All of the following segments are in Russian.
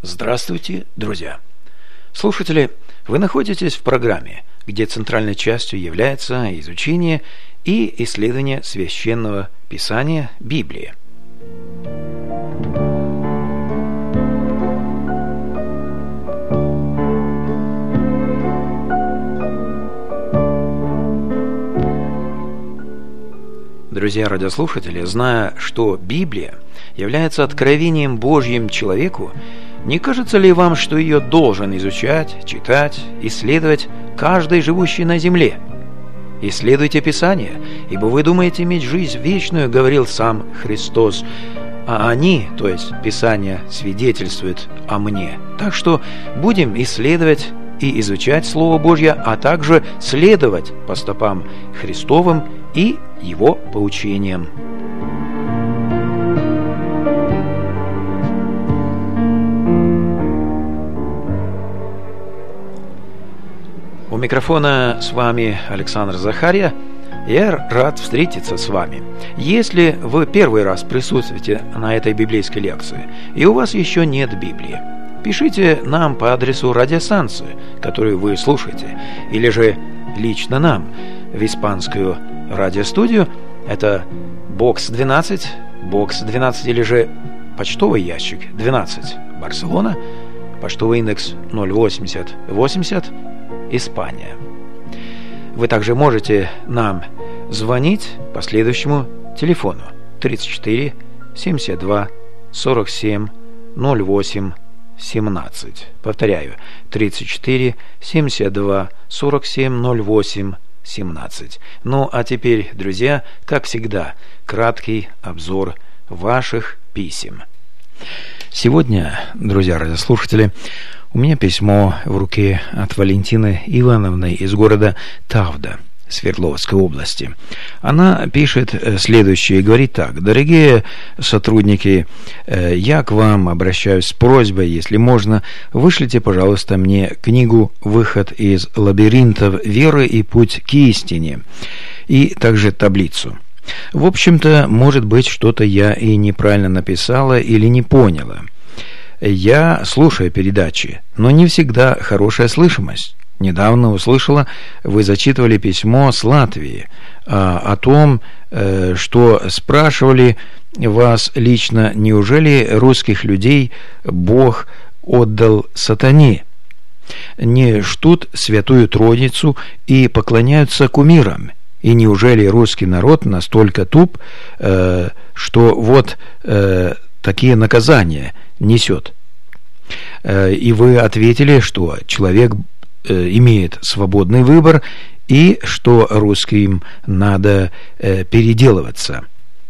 Здравствуйте, друзья! Слушатели, вы находитесь в программе, где центральной частью является изучение и исследование Священного Писания Библии. Друзья радиослушатели, зная, что Библия является откровением Божьим человеку, не кажется ли вам, что ее должен изучать, читать, исследовать каждый живущий на земле? Исследуйте Писание, ибо вы думаете иметь жизнь вечную, говорил сам Христос, а они, то есть Писание, свидетельствуют о мне. Так что будем исследовать и изучать Слово Божье, а также следовать по стопам Христовым и Его поучениям. У микрофона с вами Александр Захарья. Я рад встретиться с вами. Если вы первый раз присутствуете на этой библейской лекции, и у вас еще нет Библии, пишите нам по адресу радиостанции, которую вы слушаете, или же лично нам в испанскую радиостудию. Это бокс 12 или же почтовый ящик 12, Барселона, почтовый индекс 08080, Испания. Вы также можете нам звонить по следующему телефону 34 72 47 08 17. Повторяю, 34 72 47 08 17. Ну а теперь, друзья, как всегда, краткий обзор ваших писем. Сегодня, друзья радиослушатели, у меня письмо в руке от Валентины Ивановны из города Тавда, Свердловской области. Она пишет следующее и говорит так: «Дорогие сотрудники, я к вам обращаюсь с просьбой, если можно, вышлите, пожалуйста, мне книгу «Выход из лабиринтов веры и путь к истине» и также таблицу. В общем-то, может быть, что-то я и неправильно написала или не поняла. Я слушаю передачи, но не всегда хорошая слышимость. Недавно услышала, вы зачитывали письмо с Латвии о том, что спрашивали вас лично, неужели русских людей Бог отдал сатане? Не ждут Святую Троицу и поклоняются кумирам? И неужели русский народ настолько туп, что вот такие наказания несет? И вы ответили, что человек имеет свободный выбор и что русским надо переделываться.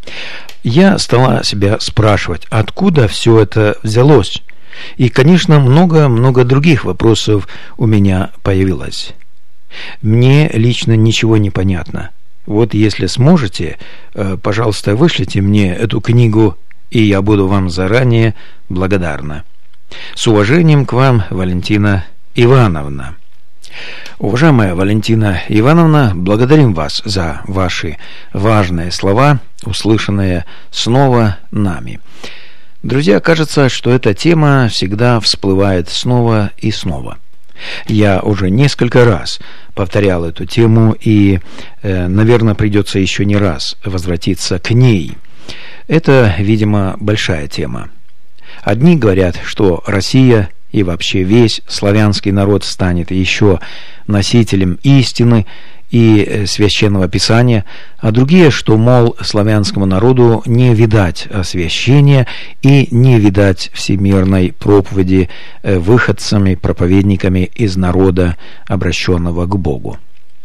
Я стала себя спрашивать, откуда все это взялось. И, конечно, много других вопросов у меня появилось. Мне лично ничего не понятно. Вот если сможете, пожалуйста, вышлите мне эту книгу, и я буду вам заранее благодарна. С уважением к вам, Валентина Ивановна. Уважаемая Валентина Ивановна, благодарим вас за ваши важные слова, услышанные снова нами. Друзья, кажется, что эта тема всегда всплывает снова и снова. Я уже несколько раз повторял эту тему, и, наверное, придется еще не раз возвратиться к ней. Это, видимо, большая тема. Одни говорят, что Россия и вообще весь славянский народ станет еще носителем истины и Священного Писания, а другие, что, мол, славянскому народу не видать освящения и не видать всемирной проповеди выходцами, проповедниками из народа, обращенного к Богу.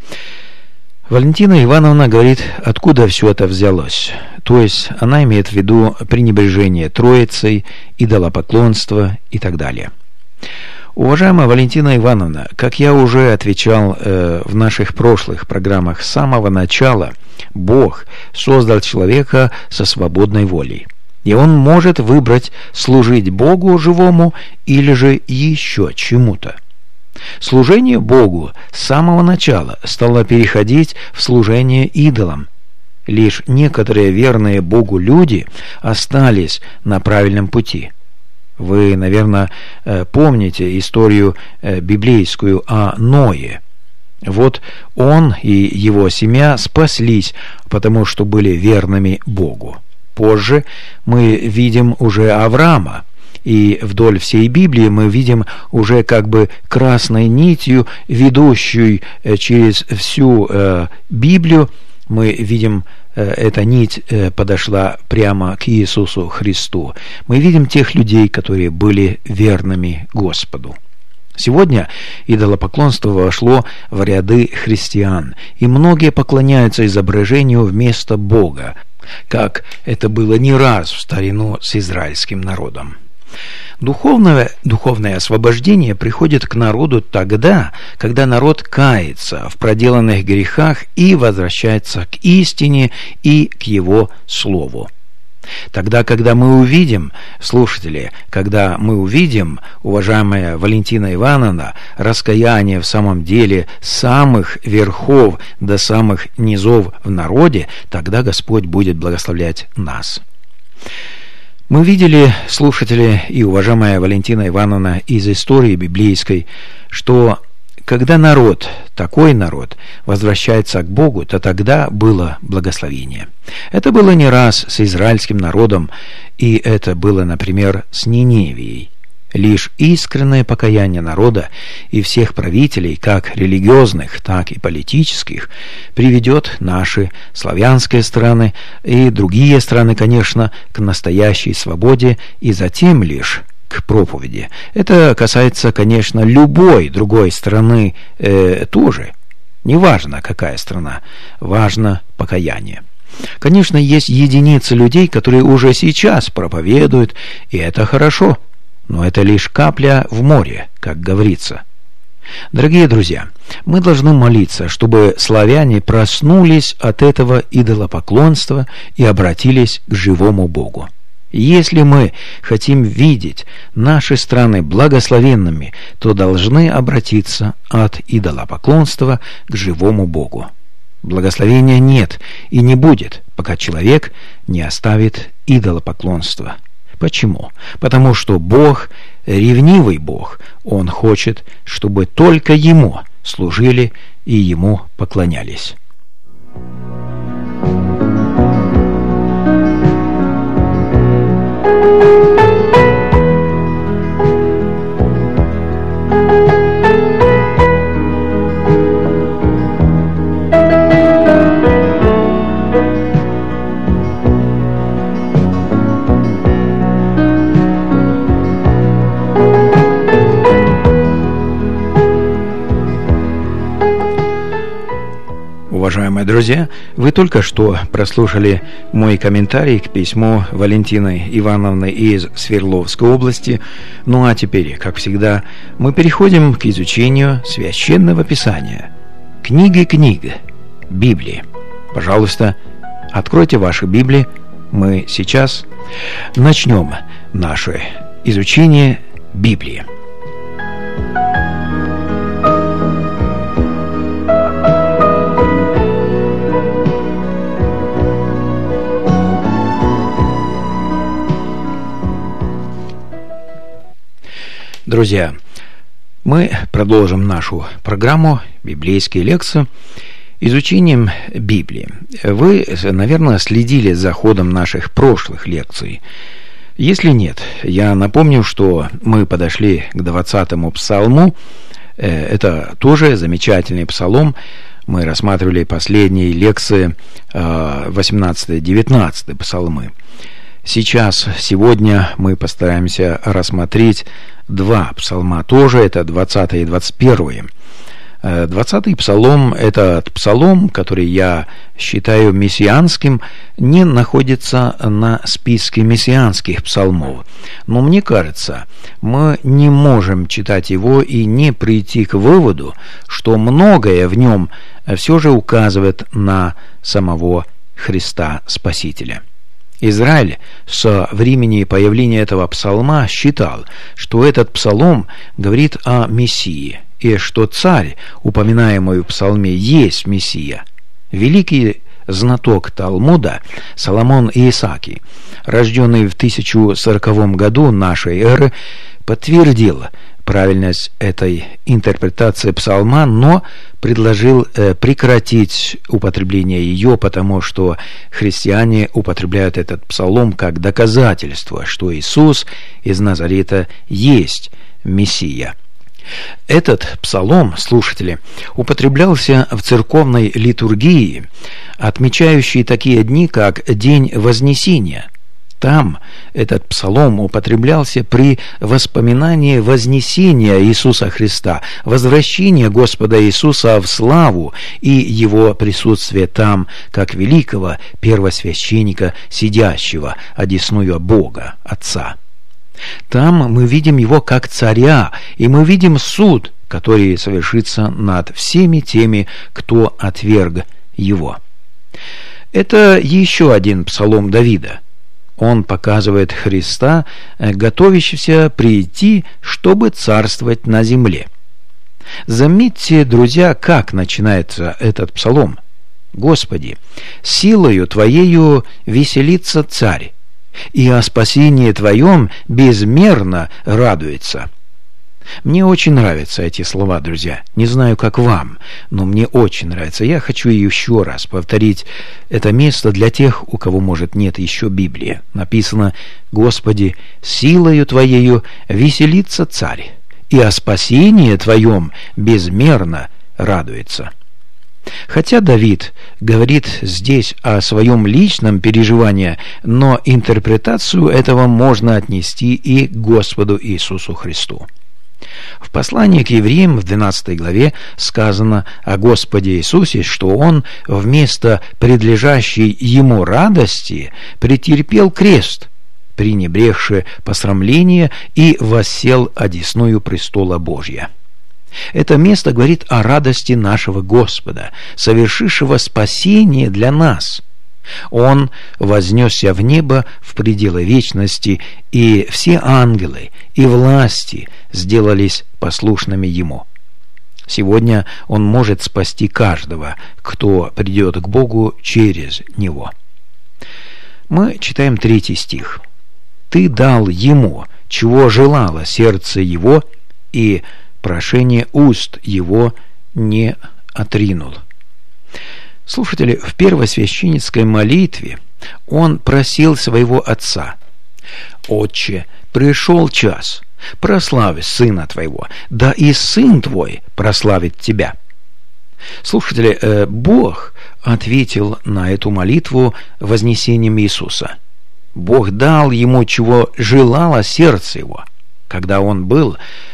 Валентина Ивановна говорит, откуда все это взялось. То есть она имеет в виду пренебрежение Троицей, идолопоклонство и так далее. Уважаемая Валентина Ивановна, как я уже отвечал в наших прошлых программах, с самого начала Бог создал человека со свободной волей. И он может выбрать служить Богу живому или же еще чему-то. Служение Богу с самого начала стало переходить в служение идолам. Лишь некоторые верные Богу люди остались на правильном пути. Вы, наверное, помните историю библейскую о Ное. Вот он и его семья спаслись, потому что были верными Богу. Позже мы видим уже Авраама, и вдоль всей Библии мы видим уже как бы красной нитью, ведущей через всю Библию, мы видим, эта нить подошла прямо к Иисусу Христу. Мы видим тех людей, которые были верными Господу. Сегодня идолопоклонство вошло в ряды христиан, и многие поклоняются изображению вместо Бога, как это было не раз в старину с израильским народом. Духовное освобождение приходит к народу тогда, когда народ кается в проделанных грехах и возвращается к истине и к его слову. Тогда, когда мы увидим, слушатели, когда мы увидим, уважаемая Валентина Ивановна, раскаяние в самом деле с самых верхов до самых низов в народе, тогда Господь будет благословлять нас. Мы видели, слушатели и уважаемая Валентина Ивановна, из истории библейской, что когда народ, такой народ, возвращается к Богу, то тогда было благословение. Это было не раз с израильским народом, и это было, например, с Ниневией. Лишь искреннее покаяние народа и всех правителей, как религиозных, так и политических, приведет наши славянские страны и другие страны, конечно, к настоящей свободе и затем лишь к проповеди. Это касается, конечно, любой другой страны тоже. Неважно, какая страна, важно покаяние. Конечно, есть единицы людей, которые уже сейчас проповедуют, и это хорошо, но это лишь капля в море, как говорится. Дорогие друзья, мы должны молиться, чтобы славяне проснулись от этого идолопоклонства и обратились к живому Богу. Если мы хотим видеть наши страны благословенными, то должны обратиться от идолопоклонства к живому Богу. Благословения нет и не будет, пока человек не оставит идолопоклонство. Почему? Потому что Бог, ревнивый Бог, Он хочет, чтобы только Ему служили и Ему поклонялись. Уважаемые друзья, вы только что прослушали мой комментарий к письму Валентины Ивановны из Свердловской области. Ну а теперь, как всегда, мы переходим к изучению Священного Писания. Книга Библии. Пожалуйста, откройте ваши Библии. Мы сейчас начнем наше изучение Библии. Друзья, мы продолжим нашу программу «Библейские лекции» изучением Библии. Вы, наверное, следили за ходом наших прошлых лекций. Если нет, я напомню, что мы подошли к 20-му псалму. Это тоже замечательный псалом. Мы рассматривали последние лекции 18-19 псалмы. Сегодня мы постараемся рассмотреть два псалма тоже, это 20 и 21. 20-й псалом, этот псалом, который я считаю мессианским, не находится на списке мессианских псалмов. Но мне кажется, мы не можем читать его и не прийти к выводу, что многое в нем все же указывает на самого Христа Спасителя. Израиль со времени появления этого псалма считал, что этот псалом говорит о Мессии, и что царь, упоминаемый в псалме, есть Мессия. Великий знаток Талмуда Соломон Исааки, рожденный в 1040 году нашей эры, подтвердил правильность этой интерпретации псалма, но предложил прекратить употребление ее, потому что христиане употребляют этот псалом как доказательство, что Иисус из Назарета есть Мессия. Этот псалом, слушатели, употреблялся в церковной литургии, отмечающей такие дни, как День Вознесения. Там этот псалом употреблялся при воспоминании вознесения Иисуса Христа, возвращения Господа Иисуса в славу и Его присутствия там, как великого первосвященника, сидящего одесную Бога, Отца. Там мы видим Его как царя, и мы видим суд, который совершится над всеми теми, кто отверг Его. Это еще один псалом Давида. Он показывает Христа, готовящегося прийти, чтобы царствовать на земле. Заметьте, друзья, как начинается этот псалом. «Господи, силою Твоею веселится царь, и о спасении Твоем безмерно радуется». Мне очень нравятся эти слова, друзья. Не знаю, как вам, но мне очень нравится. Я хочу еще раз повторить это место для тех, у кого, может, нет еще Библии. Написано: «Господи, силою Твоею веселится царь, и о спасении Твоем безмерно радуется». Хотя Давид говорит здесь о своем личном переживании, но интерпретацию этого можно отнести и к Господу Иисусу Христу. В послании к евреям в 12 главе сказано о Господе Иисусе, что Он вместо предлежащей Ему радости претерпел крест, пренебрегши посрамление, и воссел одесную престола Божия. Это место говорит о радости нашего Господа, совершившего спасение для нас. Он вознесся в небо в пределы вечности, и все ангелы и власти сделались послушными Ему. Сегодня Он может спасти каждого, кто придет к Богу через Него. Мы читаем 3 стих. «Ты дал Ему, чего желало сердце Его, и прошение уст Его не отринул». Слушатели, в первосвященнической молитве он просил своего Отца: «Отче, пришел час, прославь Сына Твоего, да и Сын Твой прославит Тебя». Слушатели, Бог ответил на эту молитву вознесением Иисуса. Бог дал Ему, чего желало сердце Его. Когда Он был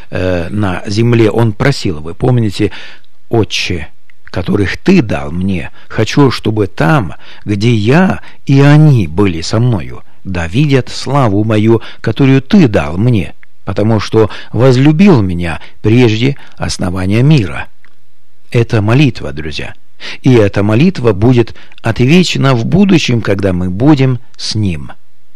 на земле, Он просил, вы помните: «Отче, которых Ты дал мне, хочу, чтобы там, где я и они были со мною, да видят славу мою, которую Ты дал мне, потому что возлюбил меня прежде основания мира». Это молитва, друзья. И эта молитва будет отвечена в будущем, когда мы будем с Ним.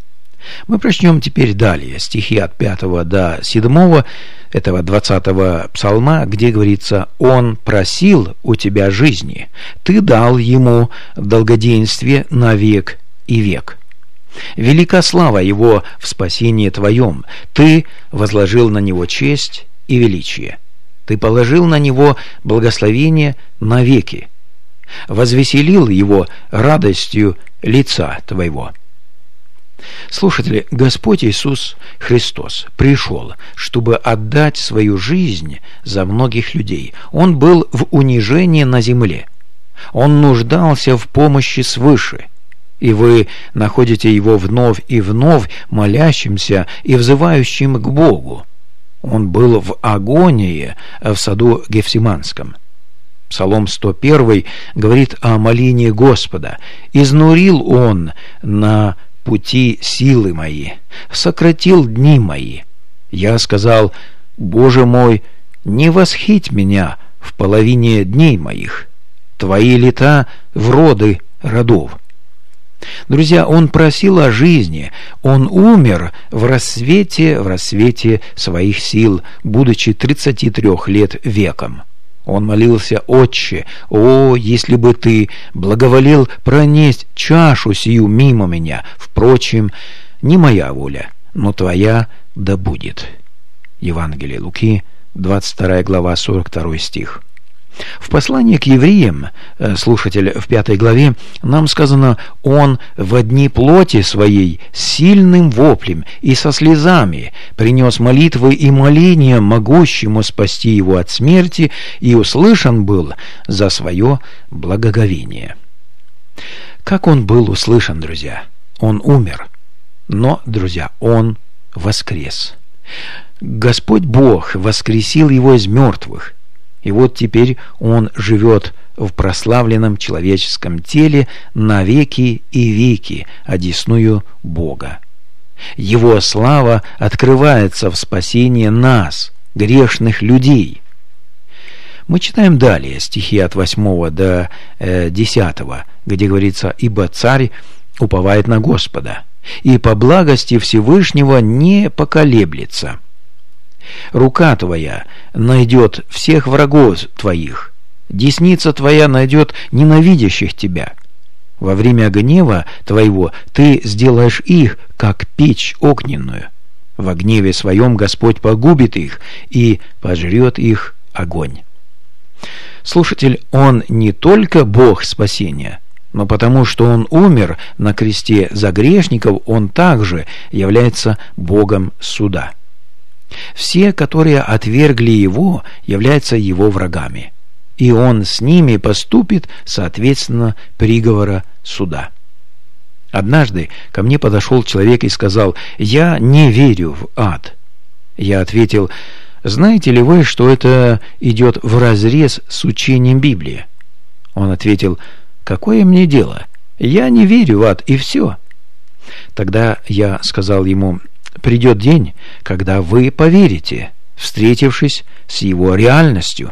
Мы прочтем теперь далее стихи от 5 до 7 этого 20-го псалма, где говорится: «Он просил у Тебя жизни, Ты дал Ему долгоденствие на век и век. Велика слава Его в спасении Твоем, Ты возложил на Него честь и величие. Ты положил на Него благословение навеки, возвеселил Его радостью лица Твоего». Слушатели, Господь Иисус Христос пришел, чтобы отдать свою жизнь за многих людей. Он был в унижении на земле. Он нуждался в помощи свыше. И вы находите Его вновь и вновь молящимся и взывающим к Богу. Он был в агонии в саду Гефсиманском. Псалом 101 говорит о молении Господа. «Изнурил Он на пути силы мои, сократил дни мои. Я сказал: Боже мой, не восхить меня в половине дней моих. Твои лета в роды родов». Друзья, он просил о жизни, он умер в рассвете своих сил, будучи 33 лет веком. Он молился: «Отче, о, если бы ты благоволил пронесть чашу сию мимо меня, впрочем, не моя воля, но твоя да будет». Евангелие Луки, 22 глава, 42 стих. В послании к евреям, слушатель, в 5 главе, нам сказано: «Он во дни плоти своей сильным воплем и со слезами принес молитвы и моления могущему спасти его от смерти, и услышан был за свое благоговение». Как он был услышан, друзья? Он умер, но, друзья, он воскрес. Господь Бог воскресил его из мертвых. И вот теперь он живет в прославленном человеческом теле на веки и веки, одесную Бога. Его слава открывается в спасении нас, грешных людей. Мы читаем далее стихи от 8 до 10, где говорится: «Ибо царь уповает на Господа, и по благости Всевышнего не поколеблется. Рука твоя найдет всех врагов твоих, десница твоя найдет ненавидящих тебя. Во время гнева твоего ты сделаешь их, как печь огненную. Во гневе своем Господь погубит их, и пожрет их огонь». Слушатель, он не только Бог спасения, но потому что он умер на кресте за грешников, он также является Богом суда. Все, которые отвергли его, являются его врагами, и он с ними поступит соответственно приговора суда. Однажды ко мне подошел человек и сказал: «Я не верю в ад». Я ответил: «Знаете ли вы, что это идет вразрез с учением Библии?» Он ответил: «Какое мне дело? Я не верю в ад, и все». Тогда я сказал ему: «Придет день, когда вы поверите, встретившись с его реальностью».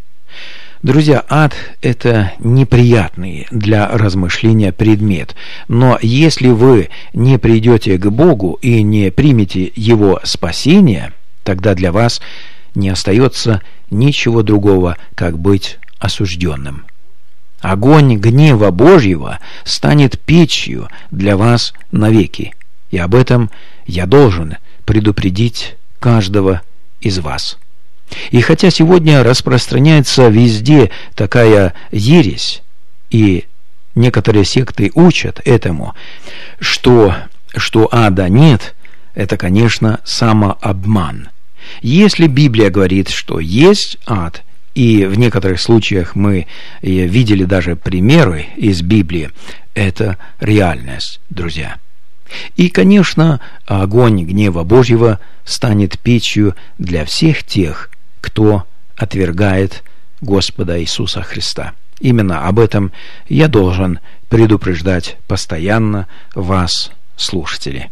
Друзья, ад – это неприятный для размышления предмет, но если вы не придете к Богу и не примете его спасение, тогда для вас не остается ничего другого, как быть осужденным. Огонь гнева Божьего станет печью для вас навеки, и об этом я должен предупредить каждого из вас. И хотя сегодня распространяется везде такая ересь, и некоторые секты учат этому, что ада нет, это, конечно, самообман. Если Библия говорит, что есть ад, и в некоторых случаях мы видели даже примеры из Библии, это реальность, друзья. И, конечно, огонь гнева Божьего станет печью для всех тех, кто отвергает Господа Иисуса Христа. Именно об этом я должен предупреждать постоянно вас, слушатели.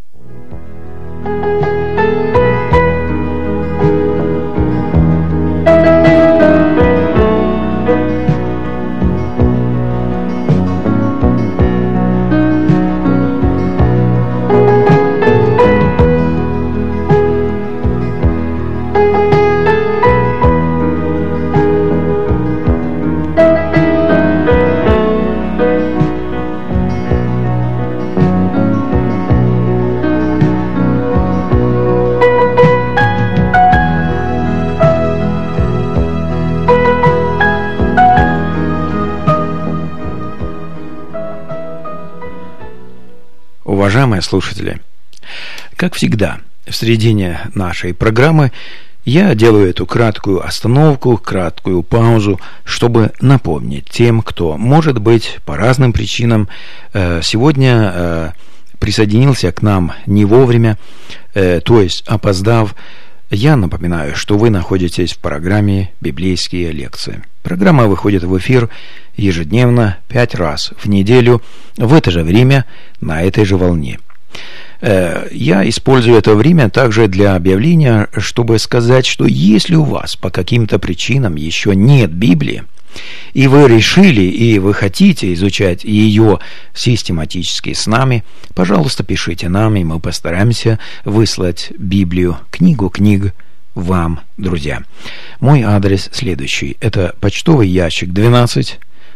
Уважаемые слушатели, как всегда, в середине нашей программы я делаю эту краткую остановку, краткую паузу, чтобы напомнить тем, кто, может быть, по разным причинам сегодня присоединился к нам не вовремя, то есть опоздав. Я напоминаю, что вы находитесь в программе «Библейские лекции». Программа выходит в эфир ежедневно 5 раз в неделю в это же время на этой же волне. Я использую это время также для объявления, чтобы сказать, что если у вас по каким-то причинам еще нет Библии, и вы решили, и вы хотите изучать ее систематически с нами, пожалуйста, пишите нам, и мы постараемся выслать Библию, книгу книг вам, друзья. Мой адрес следующий. Это почтовый ящик 12,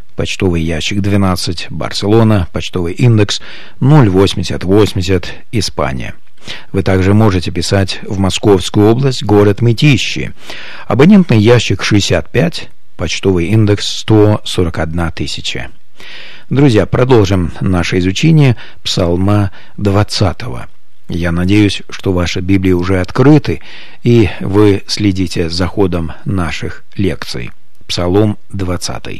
Барселона, почтовый индекс 08080, Испания. Вы также можете писать в Московскую область, город Мытищи. Абонентный ящик 65, почтовый индекс 141 тысяча. Друзья, продолжим наше изучение Псалма 20. Я надеюсь, что ваши Библии уже открыты, и вы следите за ходом наших лекций. Псалом 20.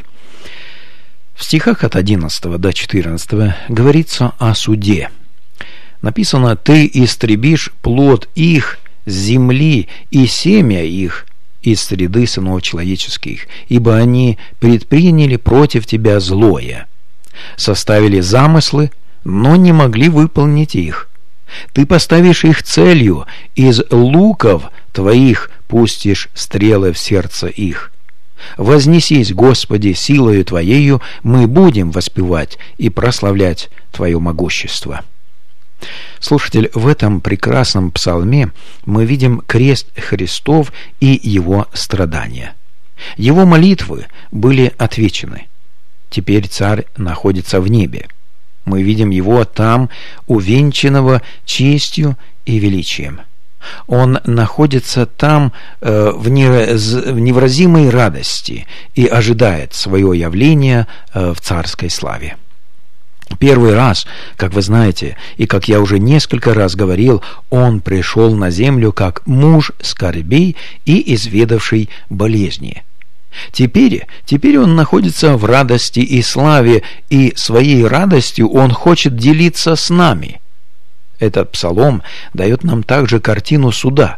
В стихах от 11 до 14 говорится о суде. Написано: «Ты истребишь плод их с земли и семя их из среды сынов человеческих, ибо они предприняли против тебя злое, составили замыслы, но не могли выполнить их. Ты поставишь их целью, из луков твоих пустишь стрелы в сердце их. Вознесись, Господи, силою Твоею, мы будем воспевать и прославлять Твое могущество». Слушатель, в этом прекрасном псалме мы видим крест Христов и Его страдания. Его молитвы были отвечены. Теперь Царь находится в небе. Мы видим Его там, увенчанного честью и величием. Он находится там в невыразимой радости и ожидает свое явление в царской славе. Первый раз, как вы знаете, и как я уже несколько раз говорил, Он пришел на землю как муж скорбей и изведавший болезни. Теперь Он находится в радости и славе, и своей радостью Он хочет делиться с нами. Этот псалом дает нам также картину суда.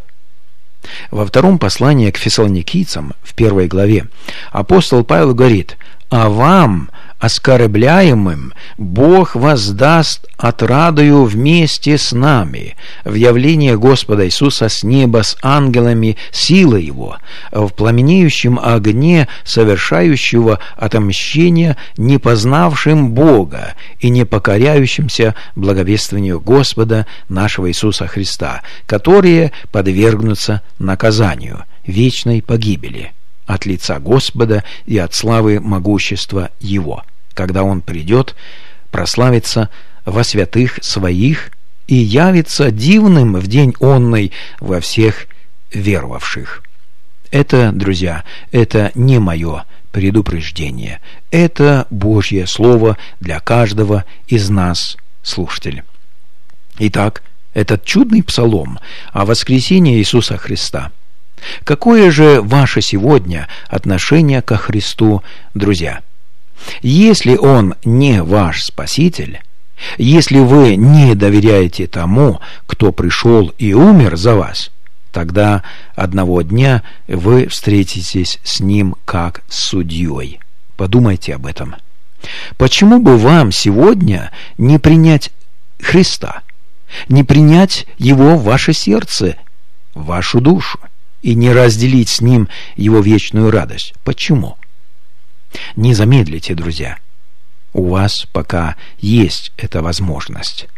Во втором послании к фессалоникийцам, в 1 главе, апостол Павел говорит: «А вам, оскорбляемым, Бог воздаст отрадою вместе с нами в явлении Господа Иисуса с неба с ангелами силы Его, в пламенеющем огне совершающего отомщение не познавшим Бога и не покоряющимся благовествованию Господа нашего Иисуса Христа, которые подвергнутся наказанию, вечной погибели от лица Господа и от славы могущества Его, когда Он придет прославиться во святых Своих и явится дивным в день онный во всех веровавших». Это, друзья, это не мое предупреждение. Это Божье Слово для каждого из нас, слушатель. Итак, этот чудный псалом о воскресении Иисуса Христа. Какое же ваше сегодня отношение ко Христу, друзья? Если Он не ваш Спаситель, если вы не доверяете тому, кто пришел и умер за вас, тогда одного дня вы встретитесь с Ним как с судьей. Подумайте об этом. Почему бы вам сегодня не принять Христа, не принять Его в ваше сердце, в вашу душу, и не разделить с Ним Его вечную радость? Почему? Не замедлите, друзья. У вас пока есть эта возможность.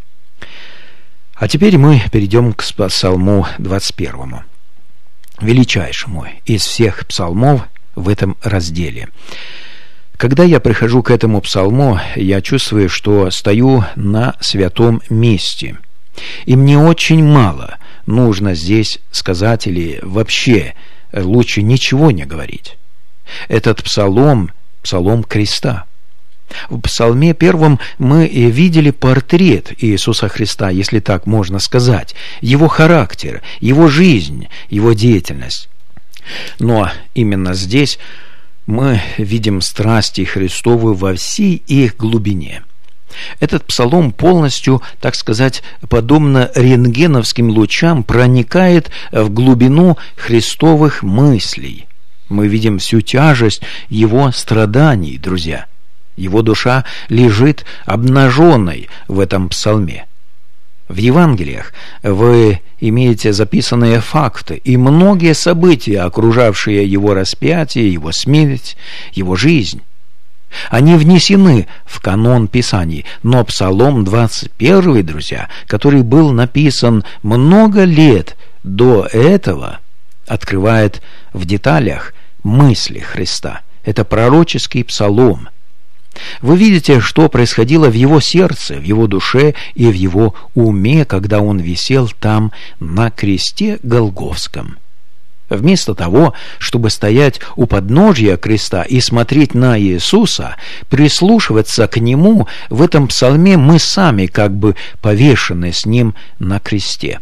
А теперь мы перейдем к Псалму 21, величайшему из всех псалмов в этом разделе. Когда я прихожу к этому псалму, я чувствую, что стою на святом месте, и мне очень мало нужно здесь сказать, или вообще лучше ничего не говорить. Этот псалом – псалом креста. В Псалме 1 мы видели портрет Иисуса Христа, если так можно сказать, Его характер, Его жизнь, Его деятельность. Но именно здесь мы видим страсти Христовы во всей их глубине. Этот псалом полностью, так сказать, подобно рентгеновским лучам, проникает в глубину Христовых мыслей. Мы видим всю тяжесть Его страданий, друзья. Его душа лежит обнаженной в этом псалме. В Евангелиях вы имеете записанные факты и многие события, окружавшие Его распятие, Его смерть, Его жизнь. Они внесены в канон Писаний, но Псалом 21, друзья, который был написан много лет до этого, открывает в деталях мысли Христа. Это пророческий псалом. Вы видите, что происходило в его сердце, в его душе и в его уме, когда он висел там на кресте Голгофском. Вместо того, чтобы стоять у подножия креста и смотреть на Иисуса, прислушиваться к Нему, в этом псалме мы сами как бы повешены с Ним на кресте.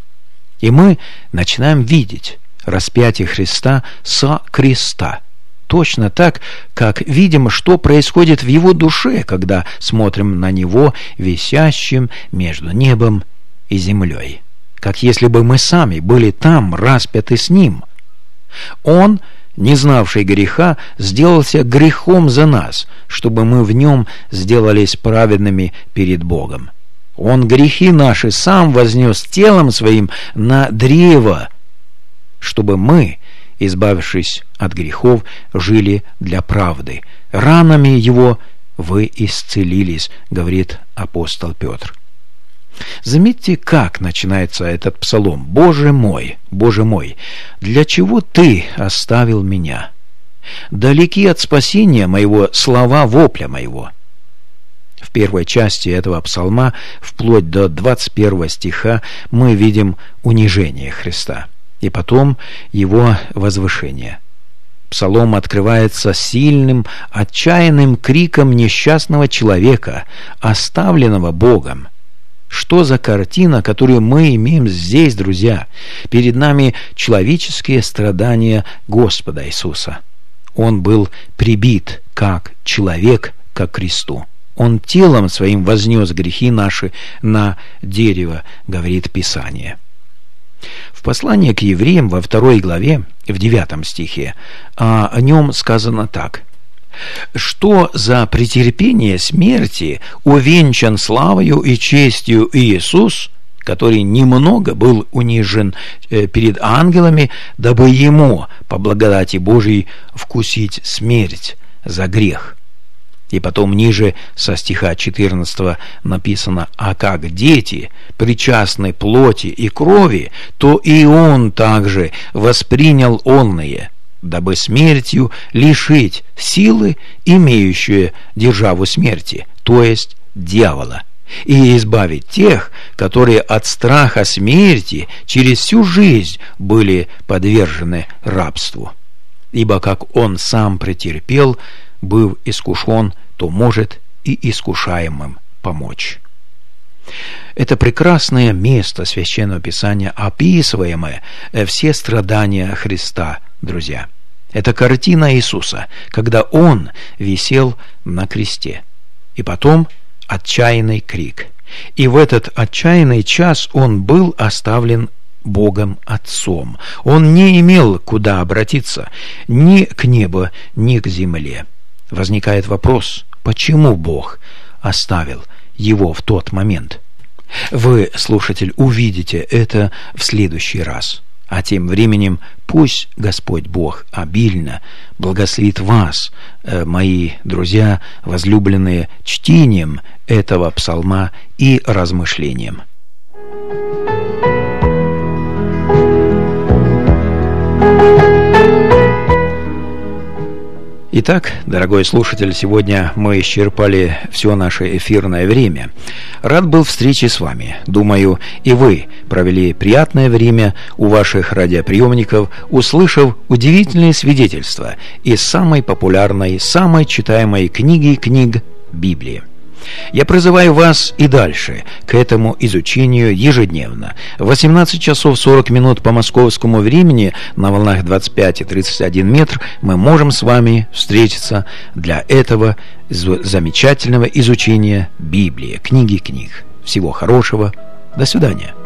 И мы начинаем видеть распятие Христа со креста. Точно так, как видим, что происходит в Его душе, когда смотрим на Него, висящим между небом и землей. Как если бы мы сами были там, распяты с Ним. Он, не знавший греха, сделался грехом за нас, чтобы мы в Нем сделались праведными перед Богом. Он грехи наши сам вознес телом Своим на древо, чтобы мы, избавившись от грехов, жили для правды. Ранами Его вы исцелились, говорит апостол Петр. Заметьте, как начинается этот псалом. Боже мой, для чего Ты оставил меня? Далеки от спасения моего слова вопля моего». В первой части этого псалма, вплоть до 21 стиха, мы видим унижение Христа, и потом Его возвышение. Псалом открывается сильным, отчаянным криком несчастного человека, оставленного Богом. Что за картина, которую мы имеем здесь, друзья? Перед нами человеческие страдания Господа Иисуса. Он был прибит как человек ко кресту. Он телом Своим вознес грехи наши на дерево, говорит Писание. В послании к евреям во 2 главе, в 9 стихе, о нем сказано так: «Что за претерпение смерти увенчан славою и честью Иисус, который немного был унижен перед ангелами, дабы Ему, по благодати Божией, вкусить смерть за грех». И потом ниже со стиха 14 написано: «А как дети причастны плоти и крови, то и Он также воспринял онные, дабы смертью лишить силы, имеющую державу смерти, то есть дьявола, и избавить тех, которые от страха смерти через всю жизнь были подвержены рабству. Ибо как Он сам претерпел, быв искушен, то может и искушаемым помочь». Это прекрасное место Священного Писания, описываемое все страдания Христа, друзья. Это картина Иисуса, когда Он висел на кресте. И потом отчаянный крик. И в этот отчаянный час Он был оставлен Богом Отцом. Он не имел куда обратиться, ни к небу, ни к земле. Возникает вопрос, почему Бог оставил Его в тот момент? Вы, слушатель, увидите это в следующий раз. А тем временем пусть Господь Бог обильно благословит вас, мои друзья, возлюбленные, чтением этого псалма и размышлением. Итак, дорогой слушатель, сегодня мы исчерпали все наше эфирное время. Рад был встрече с вами. Думаю, и вы провели приятное время у ваших радиоприемников, услышав удивительные свидетельства из самой популярной, самой читаемой книги книг Библии. Я призываю вас и дальше к этому изучению ежедневно. В 18 часов 40 минут по московскому времени на волнах 25 и 31 метр мы можем с вами встретиться для этого замечательного изучения Библии, книги книг. Всего хорошего. До свидания.